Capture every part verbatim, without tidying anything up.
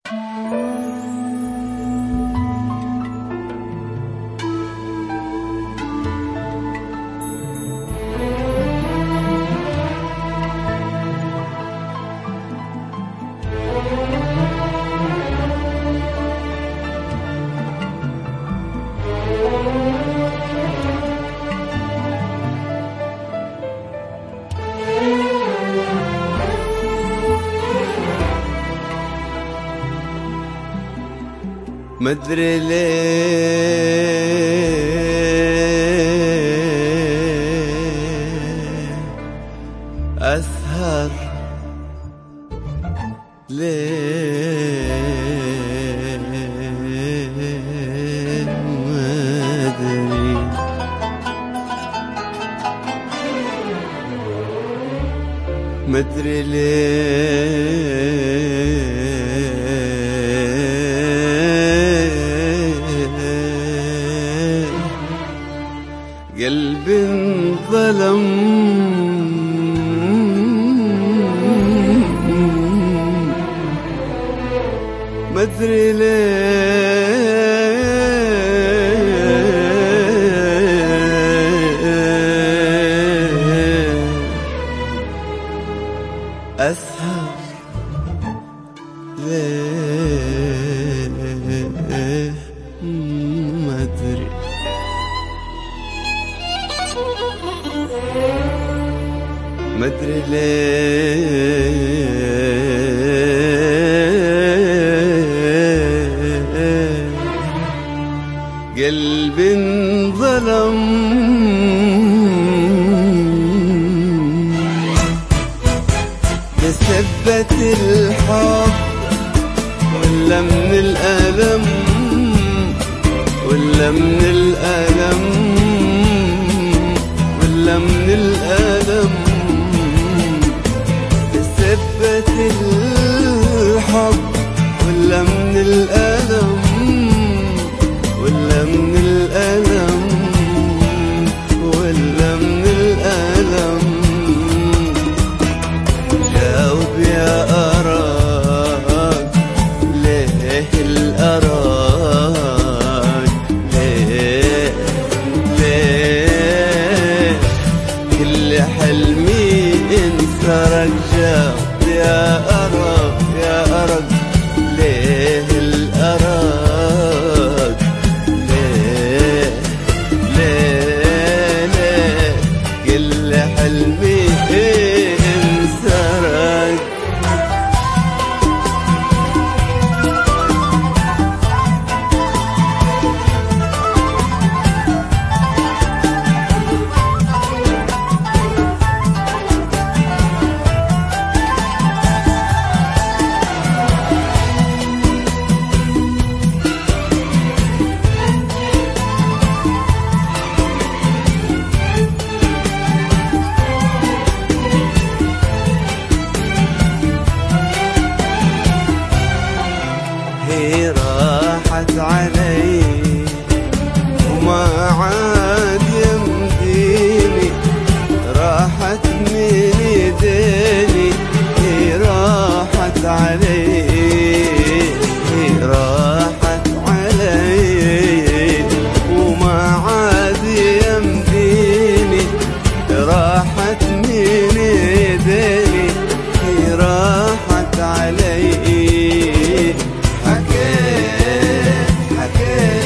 مدري ليه أسهر، ليه مدري مدري ليه قلبي انظلم، مدري ليه أسهر، ليه مدري مدري ليه قلبي انظلم، بسبة الحب ولا من الألم، ولا من الألم، ولا من الألم، بسبة الحب ولا من الألم، ولا من الألم، ولا من الألم. جاوب يا أراك، ليه الأراك، ليه ليه كل حلمي انسرق. جاوب يا أراك، يا أراك، ليه الأراك، ليه ليه ليه كل حلمي انسرق. هي راحت علي وما عاد يمديني، راحت من ايديني، هي راحت علي، هي راحت علي وما عاد يمديني، راحت من ايديني، هي راحت علي. حكيت حكيت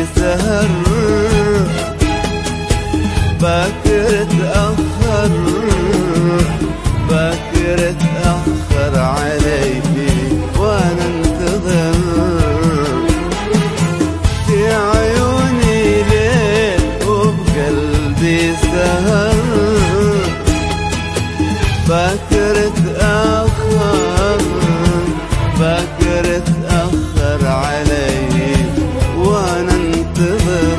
سهر باكر تأخر باكر تأخر علي وانا انتظر في عيوني ليل وبقلبي سهر باكر تأخر باكر تأخر علي وانا انتظر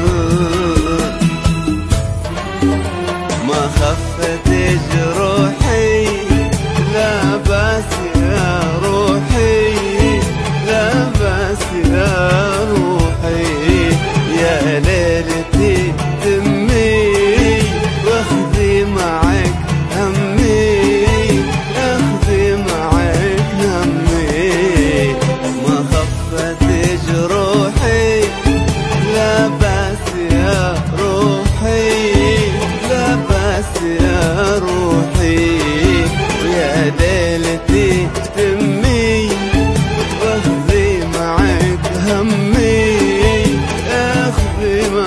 ما خفت جروحي لا باس يا روحي لا باس يا روحي يا ليلتي تمي واخذي معك همي اخذي معك همي ما خفت جروحي لا باس يا روحي لا باس يا روحي ويا ليلتي تمي واخذي معك همي اخذي معك